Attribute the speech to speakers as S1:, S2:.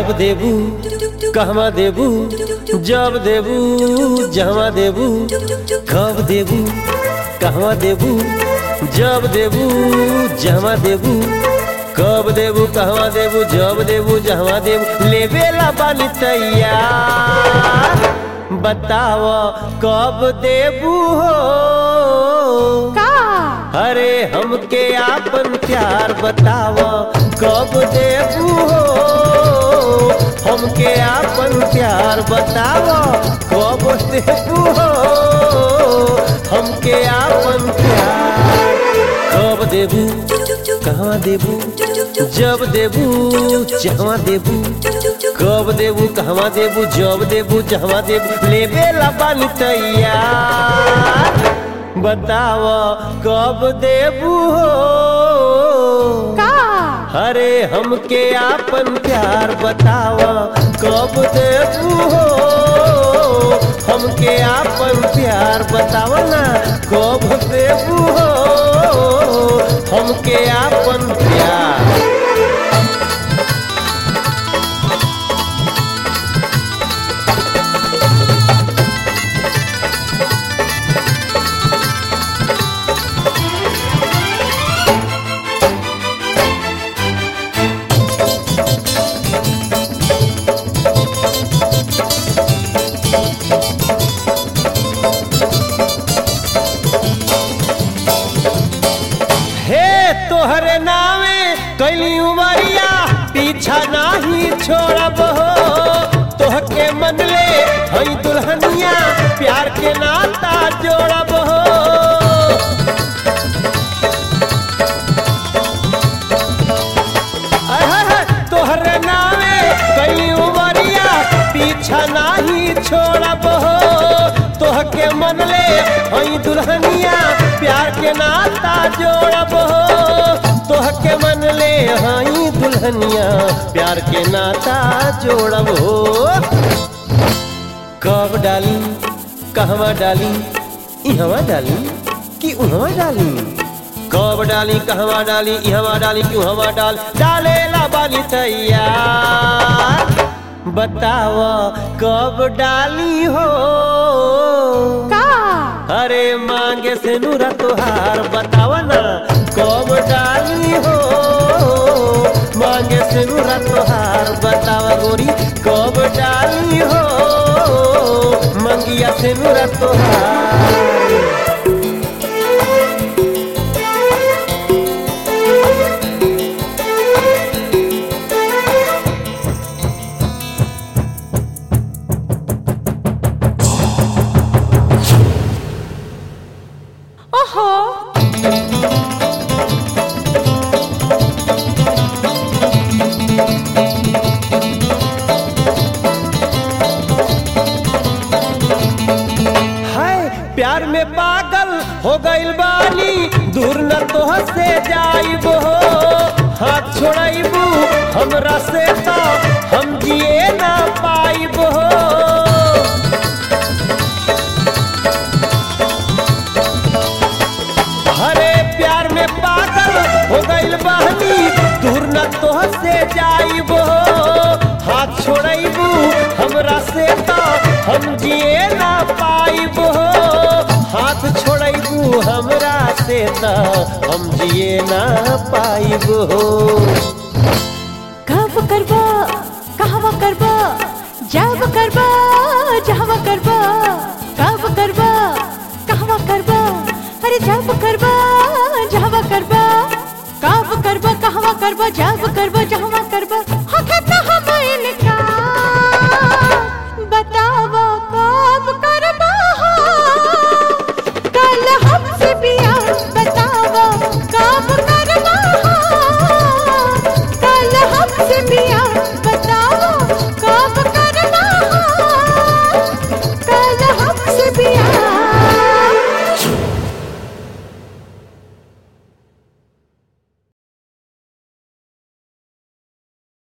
S1: कब देबू कहवा देबू जब देबू जहवा देबू कब देबू कहवा देबू जब देबू जहवा देबू कब देबू कहवा देबू जब देबू जहवा देबू लेबेला बानी तैयार बताव कब देबू हो
S2: का
S1: अरे हमके आपन प्यार बताव कब देबू हो हमके आपन प्यार बताव कब देबू हो हमके आपन प्यार कब देबू कहाँ देबू जब देबू जहाँ देबू कब देबू कहवा देबू जब देबू जहाँ देबू लेबेला बानी तैयार बताव कब देबू हो
S2: का
S1: अरे हमके आपन प्यार बताव कब देबू हो हमके आपन प्यार बताव ना कब देबू हो हमके आपन प्यार तोहरे नावे कैली उमरिया पीछा नाही छोड़ब हो तोहके मन ले हई दुल्हनिया प्यार के नाता जोड़ब हो तोहरे नावे कैली उमरिया पीछा नाही छोड़ब हो तोहके मन ले हई दुल्हनिया प्यार के नाता जोड़ब हो तोहके मन ले हाई दुल्हनिया प्यार के नाता जोड़ब हो कब डाली कहवा डाली इहवा डाली कि उहवा डाली कब डाली कहवा डाली इहवा डाली कि उहवा डाल डालेला बानी तैयार बताव कब डाली हो
S2: का
S1: अरे मांगे से नूरा तोहार बताव ना कब डाली हो मांगे से नूरा तोहार बताव गोरी कब डाली हो मंगिया से नूरा तोहार प्यार में पागल हो गइल बानी दूर न तोह से जाइब हो हाथ छोड़ाइबू हमरा से तो हम जिए ना पाइब हो हरे प्यार में पागल हो गइल बानी दूर न तोह से जाइब हो हाथ छोड़ाइबू हमरा से तो हम जिए ना पाइब हो हाथ छोड़ाइबू हमरा से त हम जिए ना पाइब हो
S2: कब करबा कहवा करबा जब करबा जहवा करबा कब करबा कहवा करबा अरे जब करबा जहवा करबा कब करबा कहवा करबा जब करबा जहवा करबा हकत हम इनका बतावा